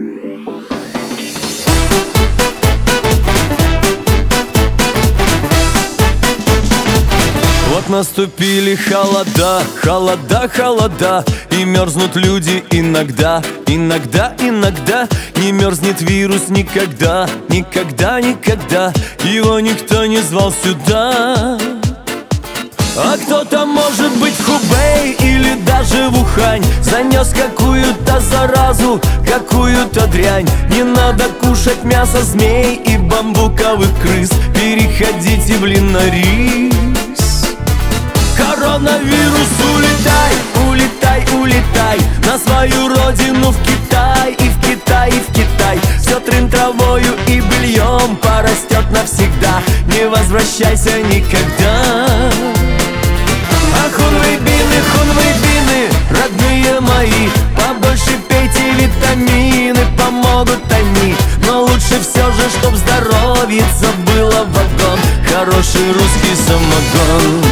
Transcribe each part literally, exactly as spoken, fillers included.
Вот наступили холода, холода, холода, и мерзнут люди иногда, иногда, иногда. Не мерзнет вирус никогда, никогда, никогда. Его никто не звал сюда. А кто-то, может быть, в Хубэй или даже в Ухань занес какую-то заразу, какую-то дрянь. Не надо кушать мясо змей и бамбуковых крыс. Переходите, блин, на рис. Коронавирус, улетай, улетай, улетай на свою родину, в Китай, и в Китай, и в Китай. Все трын травою и бельем порастет навсегда. Не возвращайся никогда. А хунвейбины, хунвейбины, родные мои, побольше пейте витамины, помогут они. Но лучше все же, чтоб здоровьица было в вагон, хороший русский самогон.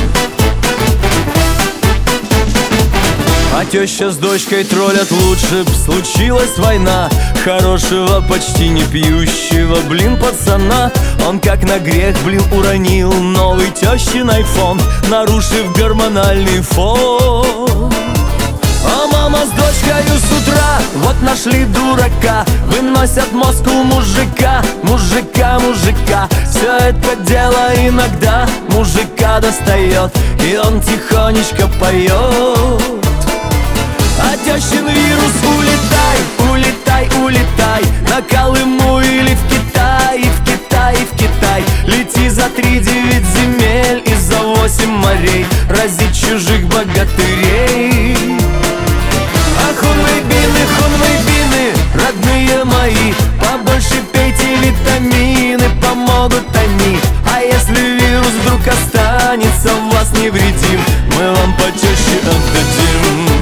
А теща с дочкой троллят, лучше б случилась война. Хорошего, почти не пьющего, блин, пацана. Он как на грех, блин, уронил новый тещин айфон, нарушив гормональный фон. А мама с дочкою с утра вот нашли дурака, выносят мозг у мужика, мужика, мужика. Все это дело иногда мужика достает, и он тихонечко поет. А тещин вирус, улетай, улетай, улетай на Колыму или в Китай, и в Китай, и в Китай. Лети за три девять земель и за восемь морей, разить чужих богатырей. А хунвейбины, хунвейбины, родные мои, побольше пейте витамины, помогут они. А если вирус вдруг останется в вас невредим, мы вам по теще отдадим.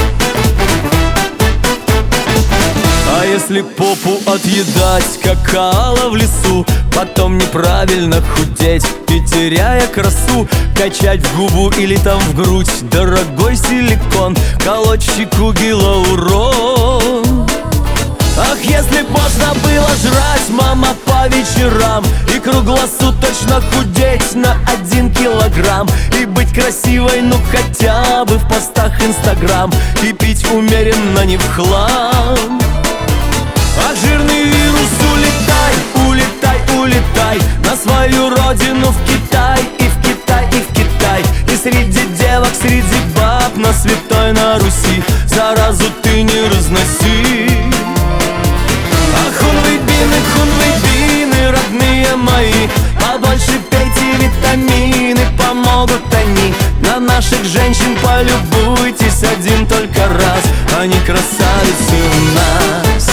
А если попу отъедать, как коала в лесу, потом неправильно худеть и, теряя красу, качать в губу или там в грудь дорогой силикон, колоть щеку гиалурон. Ах, если б можно было жрать, мама, по вечерам и круглосуточно худеть на один килограмм, и быть красивой, ну хотя бы в постах Инстаграм, и пить умеренно, не в хлам. А жирный вирус, улетай, улетай, улетай на свою родину, в Китай, и в Китай, и в Китай. И среди девок, среди баб на святой на Руси заразу ты не разноси. А хунвейбины, хунвейбины, родные мои, побольше пейте витамины, помогут они. На наших женщин полюбуйтесь один только раз, они красавицы у нас.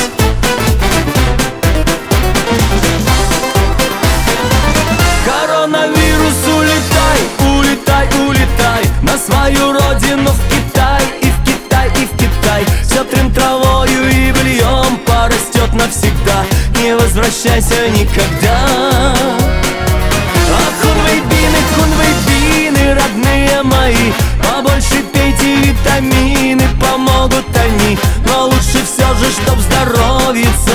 Коронавирус, улетай, улетай, улетай на свою родину, в Китай, и в Китай, и в Китай. Все трын травою и бельем порастет навсегда, не возвращайся никогда. А хунвейбины, хунвейбины, родные мои, побольше пейте витамины, помогут они. Но лучше все же, чтоб здоровьица